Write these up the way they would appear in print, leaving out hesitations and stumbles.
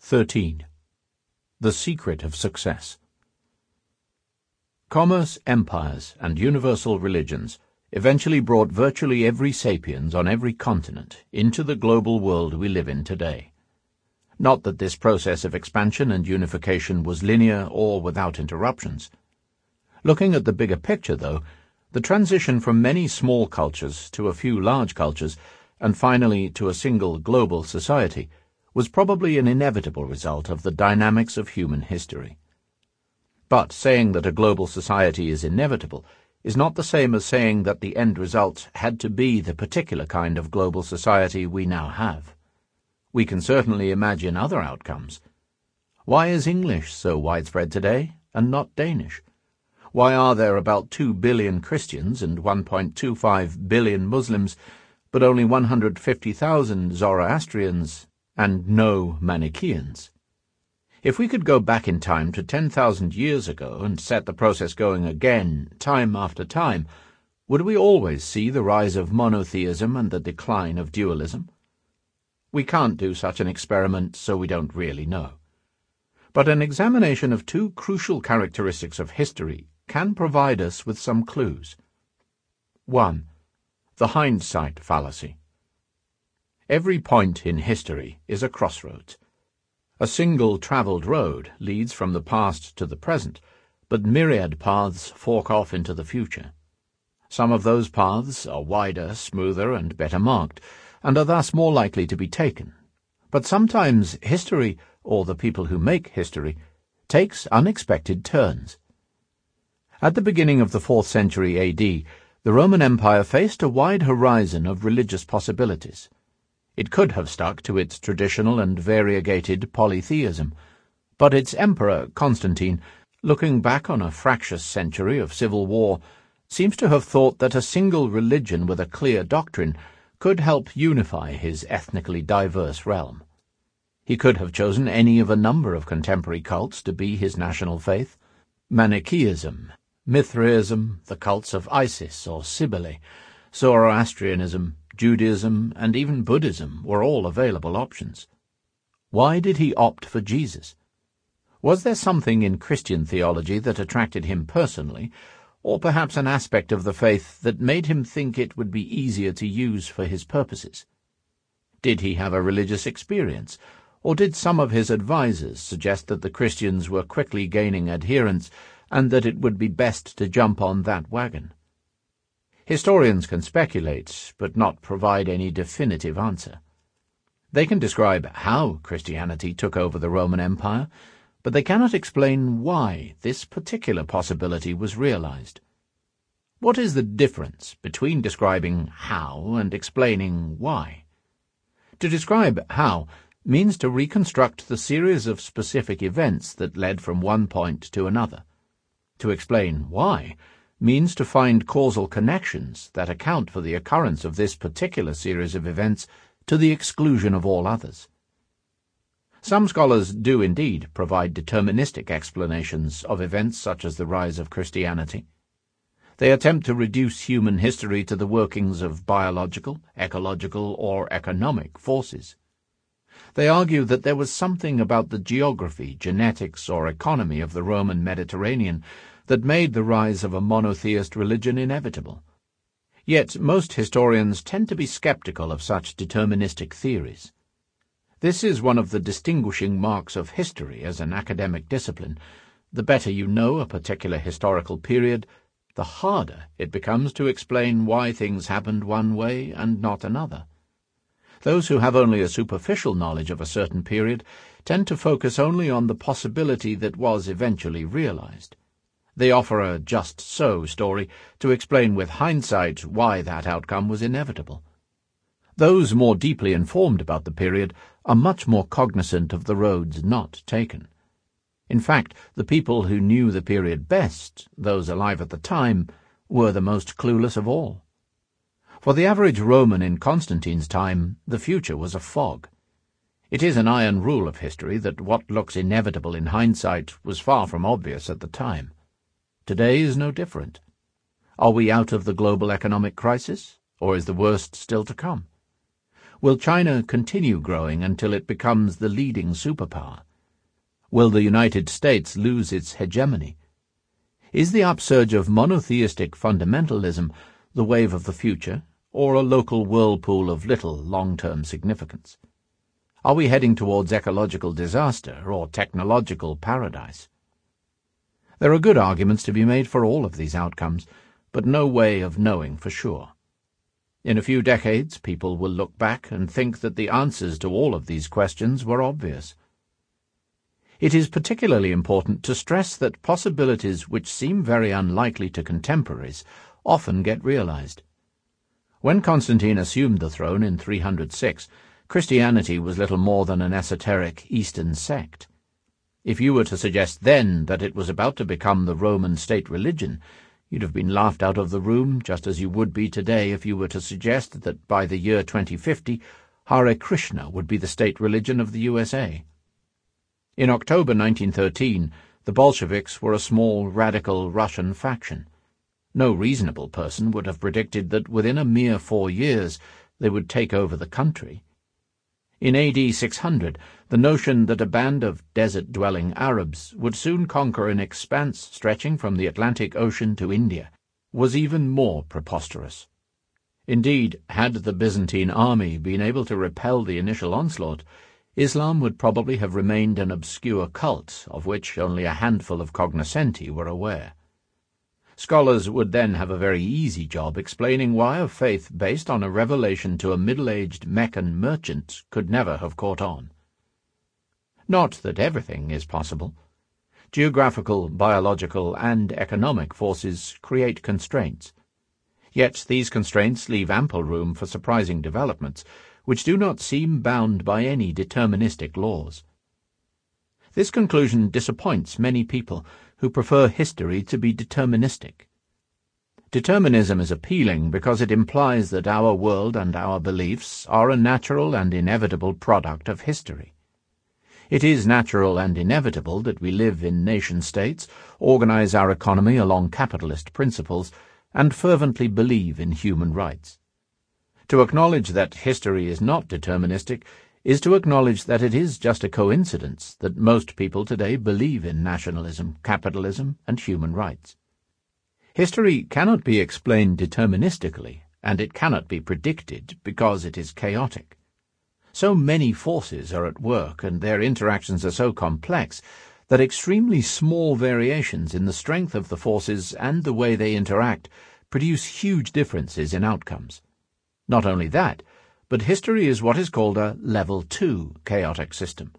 13. The Secret of Success. Commerce, empires, and universal religions eventually brought virtually every sapiens on every continent into the global world we live in today. Not that this process of expansion and unification was linear or without interruptions. Looking at the bigger picture, though, the transition from many small cultures to a few large cultures, and finally to a single global society, was probably an inevitable result of the dynamics of human history. But saying that a global society is inevitable is not the same as saying that the end result had to be the particular kind of global society we now have. We can certainly imagine other outcomes. Why is English so widespread today, and not Danish? Why are there about 2 billion Christians and 1.25 billion Muslims, but only 150,000 Zoroastrians and no Manichaeans? If we could go back in time to 10,000 years ago and set the process going again, time after time, would we always see the rise of monotheism and the decline of dualism? We can't do such an experiment, so we don't really know. But an examination of two crucial characteristics of history can provide us with some clues. 1. The hindsight fallacy. Every point in history is a crossroads. A single travelled road leads from the past to the present, but myriad paths fork off into the future. Some of those paths are wider, smoother, and better marked, and are thus more likely to be taken. But sometimes history, or the people who make history, takes unexpected turns. At the beginning of the 4th century AD, the Roman Empire faced a wide horizon of religious possibilities. It could have stuck to its traditional and variegated polytheism, but its emperor, Constantine, looking back on a fractious century of civil war, seems to have thought that a single religion with a clear doctrine could help unify his ethnically diverse realm. He could have chosen any of a number of contemporary cults to be his national faith. Manichaeism, Mithraism, the cults of Isis or Cybele, Zoroastrianism, Judaism, and even Buddhism were all available options. Why did he opt for Jesus? Was there something in Christian theology that attracted him personally, or perhaps an aspect of the faith that made him think it would be easier to use for his purposes? Did he have a religious experience, or did some of his advisers suggest that the Christians were quickly gaining adherents and that it would be best to jump on that wagon? Historians can speculate, but not provide any definitive answer. They can describe how Christianity took over the Roman Empire, but they cannot explain why this particular possibility was realized. What is the difference between describing how and explaining why? To describe how means to reconstruct the series of specific events that led from one point to another. To explain why means to find causal connections that account for the occurrence of this particular series of events to the exclusion of all others. Some scholars do indeed provide deterministic explanations of events such as the rise of Christianity. They attempt to reduce human history to the workings of biological, ecological, or economic forces. They argue that there was something about the geography, genetics, or economy of the Roman Mediterranean that made the rise of a monotheist religion inevitable. Yet most historians tend to be skeptical of such deterministic theories. This is one of the distinguishing marks of history as an academic discipline. The better you know a particular historical period, the harder it becomes to explain why things happened one way and not another. Those who have only a superficial knowledge of a certain period tend to focus only on the possibility that was eventually realized. They offer a just-so story to explain with hindsight why that outcome was inevitable. Those more deeply informed about the period are much more cognizant of the roads not taken. In fact, the people who knew the period best, those alive at the time, were the most clueless of all. For the average Roman in Constantine's time, the future was a fog. It is an iron rule of history that what looks inevitable in hindsight was far from obvious at the time. Today is no different. Are we out of the global economic crisis, or is the worst still to come? Will China continue growing until it becomes the leading superpower? Will the United States lose its hegemony? Is the upsurge of monotheistic fundamentalism the wave of the future, or a local whirlpool of little long-term significance? Are we heading towards ecological disaster or technological paradise? There are good arguments to be made for all of these outcomes, but no way of knowing for sure. In a few decades, people will look back and think that the answers to all of these questions were obvious. It is particularly important to stress that possibilities which seem very unlikely to contemporaries often get realized. When Constantine assumed the throne in 306, Christianity was little more than an esoteric Eastern sect. If you were to suggest then that it was about to become the Roman state religion, you'd have been laughed out of the room, just as you would be today if you were to suggest that by the year 2050, Hare Krishna would be the state religion of the USA. In October 1913, the Bolsheviks were a small, radical Russian faction. No reasonable person would have predicted that within a mere 4 years they would take over the country. In AD 600, the notion that a band of desert-dwelling Arabs would soon conquer an expanse stretching from the Atlantic Ocean to India was even more preposterous. Indeed, had the Byzantine army been able to repel the initial onslaught, Islam would probably have remained an obscure cult of which only a handful of cognoscenti were aware. Scholars would then have a very easy job explaining why a faith based on a revelation to a middle-aged Meccan merchant could never have caught on. Not that everything is possible. Geographical, biological, and economic forces create constraints. Yet these constraints leave ample room for surprising developments, which do not seem bound by any deterministic laws. This conclusion disappoints many people who prefer history to be deterministic. Determinism is appealing because it implies that our world and our beliefs are a natural and inevitable product of history. It is natural and inevitable that we live in nation-states, organize our economy along capitalist principles, and fervently believe in human rights. To acknowledge that history is not deterministic is to acknowledge that it is just a coincidence that most people today believe in nationalism, capitalism, and human rights. History cannot be explained deterministically, and it cannot be predicted because it is chaotic. So many forces are at work, and their interactions are so complex that extremely small variations in the strength of the forces and the way they interact produce huge differences in outcomes. Not only that, but history is what is called a Level 2 chaotic system.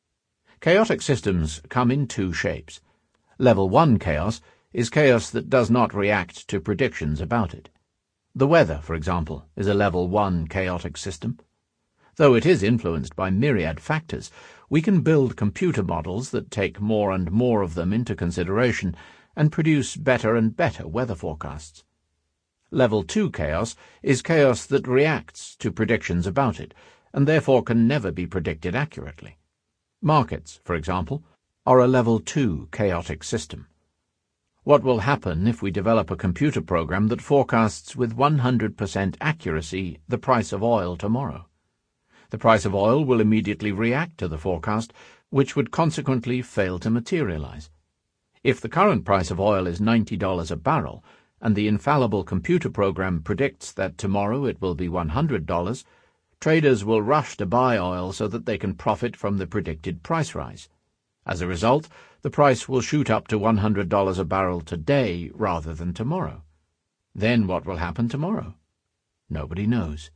Chaotic systems come in two shapes. Level 1 chaos is chaos that does not react to predictions about it. The weather, for example, is a Level 1 chaotic system. Though it is influenced by myriad factors, we can build computer models that take more and more of them into consideration and produce better and better weather forecasts. Level 2 chaos is chaos that reacts to predictions about it, and therefore can never be predicted accurately. Markets, for example, are a Level 2 chaotic system. What will happen if we develop a computer program that forecasts with 100% accuracy the price of oil tomorrow? The price of oil will immediately react to the forecast, which would consequently fail to materialize. If the current price of oil is $90 a barrel, and the infallible computer program predicts that tomorrow it will be $100, traders will rush to buy oil so that they can profit from the predicted price rise. As a result, the price will shoot up to $100 a barrel today rather than tomorrow. Then what will happen tomorrow? Nobody knows.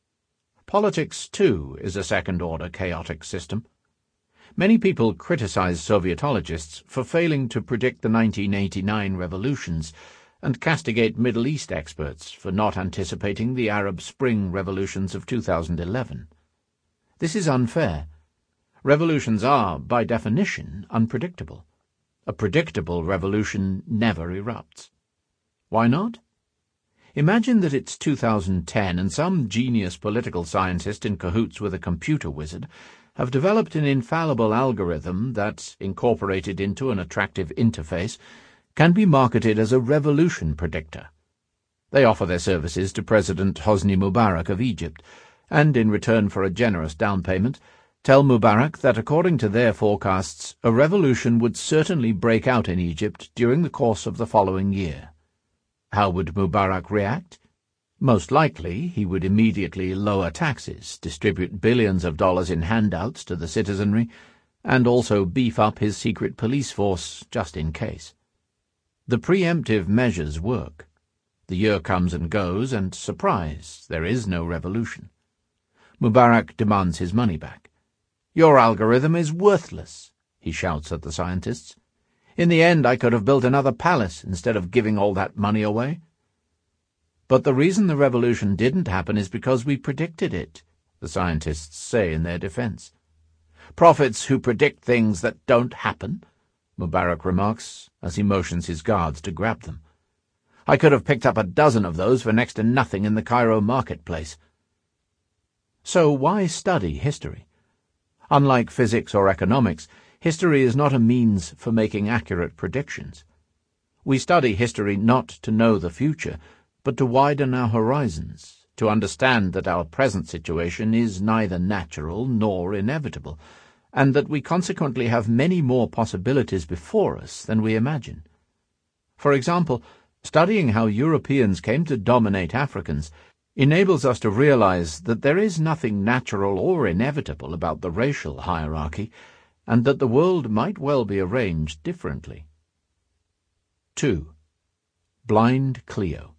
Politics, too, is a second-order chaotic system. Many people criticize Sovietologists for failing to predict the 1989 revolutions, and castigate Middle East experts for not anticipating the Arab Spring revolutions of 2011. This is unfair. Revolutions are, by definition, unpredictable. A predictable revolution never erupts. Why not? Imagine that it's 2010 and some genius political scientist in cahoots with a computer wizard have developed an infallible algorithm that, incorporated into an attractive interface, can be marketed as a revolution predictor. They offer their services to President Hosni Mubarak of Egypt, and in return for a generous down payment, tell Mubarak that according to their forecasts, a revolution would certainly break out in Egypt during the course of the following year. How would Mubarak react? Most likely, he would immediately lower taxes, distribute billions of dollars in handouts to the citizenry, and also beef up his secret police force just in case. The preemptive measures work. The year comes and goes, and surprise, there is no revolution. Mubarak demands his money back. "Your algorithm is worthless," he shouts at the scientists. "In the end, I could have built another palace instead of giving all that money away." "But the reason the revolution didn't happen is because we predicted it," the scientists say in their defense. "Prophets who predict things that don't happen," Mubarak remarks as he motions his guards to grab them. "I could have picked up a dozen of those for next to nothing in the Cairo marketplace." So why study history? Unlike physics or economics, history is not a means for making accurate predictions. We study history not to know the future, but to widen our horizons, to understand that our present situation is neither natural nor inevitable, and that we consequently have many more possibilities before us than we imagine. For example, studying how Europeans came to dominate Africans enables us to realize that there is nothing natural or inevitable about the racial hierarchy, and that the world might well be arranged differently. 2. Blind Cleo.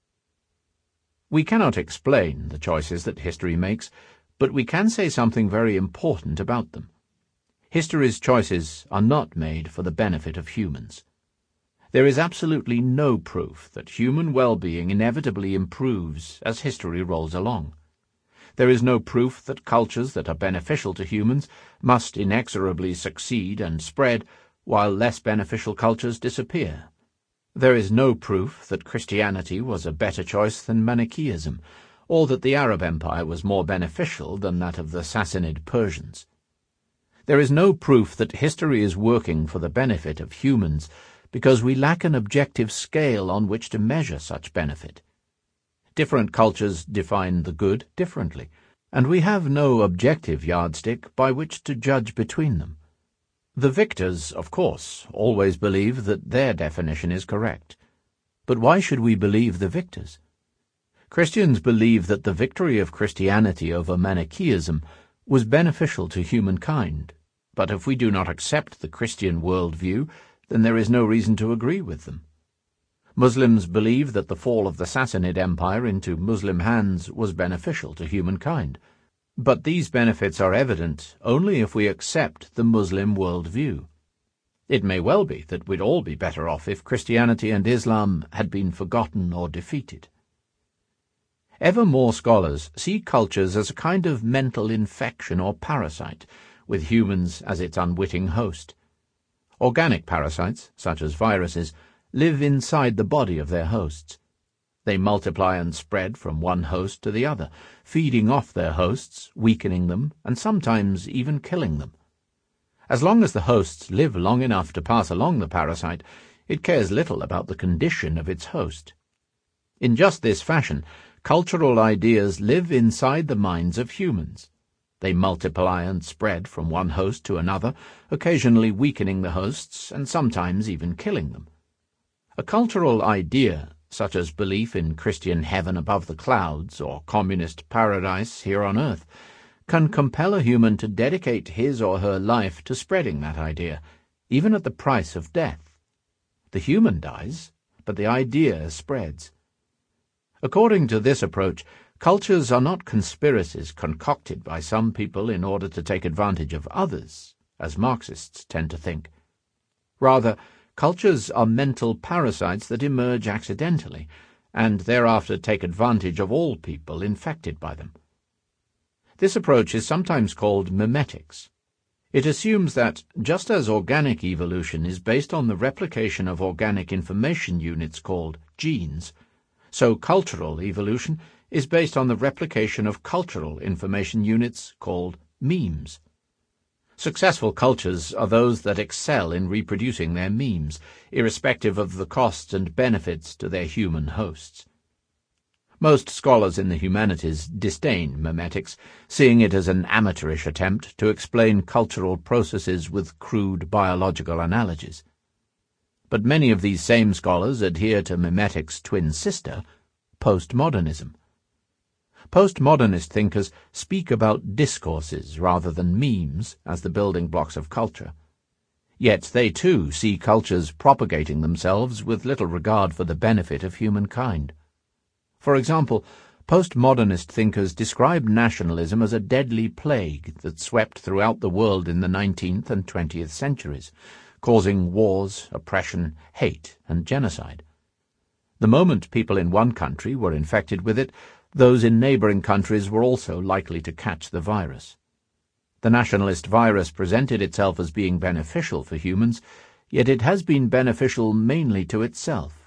We cannot explain the choices that history makes, but we can say something very important about them. History's choices are not made for the benefit of humans. There is absolutely no proof that human well-being inevitably improves as history rolls along. There is no proof that cultures that are beneficial to humans must inexorably succeed and spread, while less beneficial cultures disappear. There is no proof that Christianity was a better choice than Manichaeism, or that the Arab Empire was more beneficial than that of the Sassanid Persians. There is no proof that history is working for the benefit of humans, because we lack an objective scale on which to measure such benefit. Different cultures define the good differently, and we have no objective yardstick by which to judge between them. The victors, of course, always believe that their definition is correct. But why should we believe the victors? Christians believe that the victory of Christianity over Manichaeism was beneficial to humankind, but if we do not accept the Christian worldview, then there is no reason to agree with them. Muslims believe that the fall of the Sassanid Empire into Muslim hands was beneficial to humankind, but these benefits are evident only if we accept the Muslim worldview. It may well be that we'd all be better off if Christianity and Islam had been forgotten or defeated. Ever more scholars see cultures as a kind of mental infection or parasite, with humans as its unwitting host. Organic parasites, such as viruses, live inside the body of their hosts. They multiply and spread from one host to the other, feeding off their hosts, weakening them, and sometimes even killing them. As long as the hosts live long enough to pass along the parasite, it cares little about the condition of its host. In just this fashion, cultural ideas live inside the minds of humans. They multiply and spread from one host to another, occasionally weakening the hosts and sometimes even killing them. A cultural idea, such as belief in Christian heaven above the clouds or communist paradise here on earth, can compel a human to dedicate his or her life to spreading that idea, even at the price of death. The human dies, but the idea spreads. According to this approach, cultures are not conspiracies concocted by some people in order to take advantage of others, as Marxists tend to think. Rather, cultures are mental parasites that emerge accidentally, and thereafter take advantage of all people infected by them. This approach is sometimes called memetics. It assumes that, just as organic evolution is based on the replication of organic information units called genes, so cultural evolution is based on the replication of cultural information units called memes. Successful cultures are those that excel in reproducing their memes, irrespective of the costs and benefits to their human hosts. Most scholars in the humanities disdain memetics, seeing it as an amateurish attempt to explain cultural processes with crude biological analogies. But many of these same scholars adhere to memetic's twin sister, postmodernism. Postmodernist thinkers speak about discourses rather than memes as the building blocks of culture. Yet they too see cultures propagating themselves with little regard for the benefit of humankind. For example, postmodernist thinkers describe nationalism as a deadly plague that swept throughout the world in the 19th and 20th centuries, causing wars, oppression, hate, and genocide. The moment people in one country were infected with it, those in neighbouring countries were also likely to catch the virus. The nationalist virus presented itself as being beneficial for humans, yet it has been beneficial mainly to itself.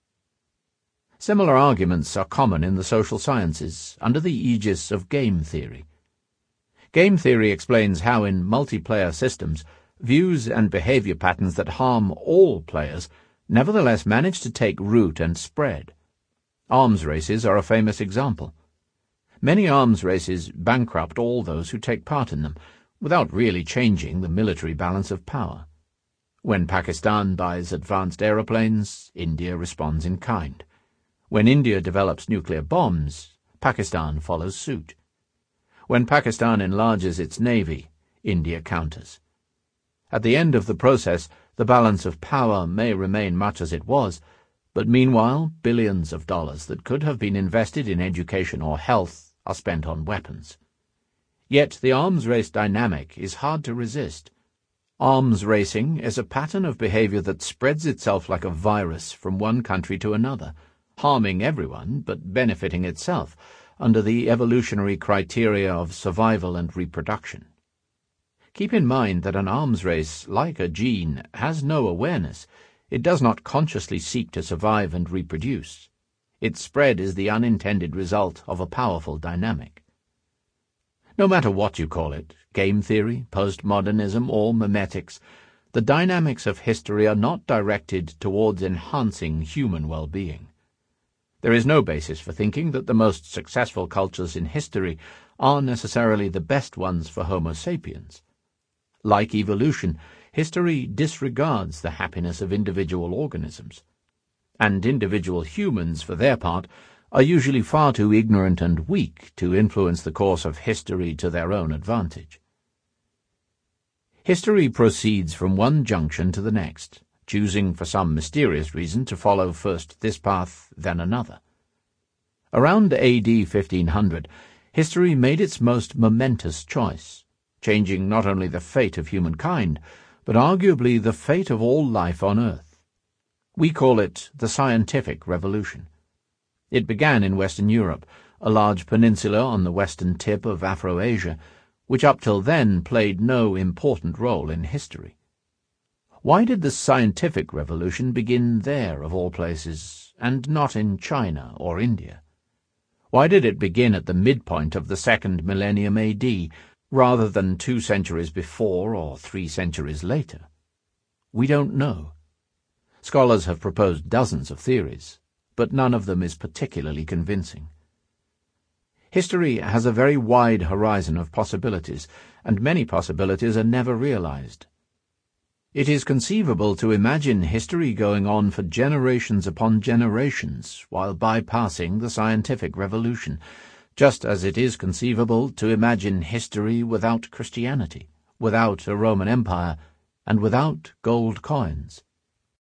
Similar arguments are common in the social sciences, under the aegis of game theory. Game theory explains how in multiplayer systems, views and behaviour patterns that harm all players nevertheless manage to take root and spread. Arms races are a famous example. Many arms races bankrupt all those who take part in them, without really changing the military balance of power. When Pakistan buys advanced aeroplanes, India responds in kind. When India develops nuclear bombs, Pakistan follows suit. When Pakistan enlarges its navy, India counters. At the end of the process, the balance of power may remain much as it was, but meanwhile billions of dollars that could have been invested in education or health are spent on weapons. Yet the arms race dynamic is hard to resist. Arms racing is a pattern of behavior that spreads itself like a virus from one country to another, harming everyone but benefiting itself under the evolutionary criteria of survival and reproduction. Keep in mind that an arms race, like a gene, has no awareness. It does not consciously seek to survive and reproduce. Its spread is the unintended result of a powerful dynamic. No matter what you call it, game theory, postmodernism, or memetics, the dynamics of history are not directed towards enhancing human well-being. There is no basis for thinking that the most successful cultures in history are necessarily the best ones for Homo sapiens. Like evolution, history disregards the happiness of individual organisms. And individual humans, for their part, are usually far too ignorant and weak to influence the course of history to their own advantage. History proceeds from one junction to the next, choosing for some mysterious reason to follow first this path, then another. Around AD 1500, history made its most momentous choice, changing not only the fate of humankind, but arguably the fate of all life on Earth. We call it the Scientific Revolution. It began in Western Europe, a large peninsula on the western tip of Afro-Asia, which up till then played no important role in history. Why did the scientific revolution begin there, of all places, and not in China or India? Why did it begin at the midpoint of the second millennium AD, rather than 2 centuries before or 3 centuries later? We don't know. Scholars have proposed dozens of theories, but none of them is particularly convincing. History has a very wide horizon of possibilities, and many possibilities are never realized. It is conceivable to imagine history going on for generations upon generations while bypassing the scientific revolution, just as it is conceivable to imagine history without Christianity, without a Roman Empire, and without gold coins.